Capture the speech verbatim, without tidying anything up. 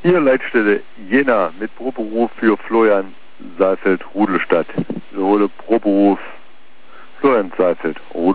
Hier Leitstelle Jena mit Proberuf für Florian Saalfeld, Rudelstadt. Wiederhole Proberuf Florian Saalfeld, Rudelstadt.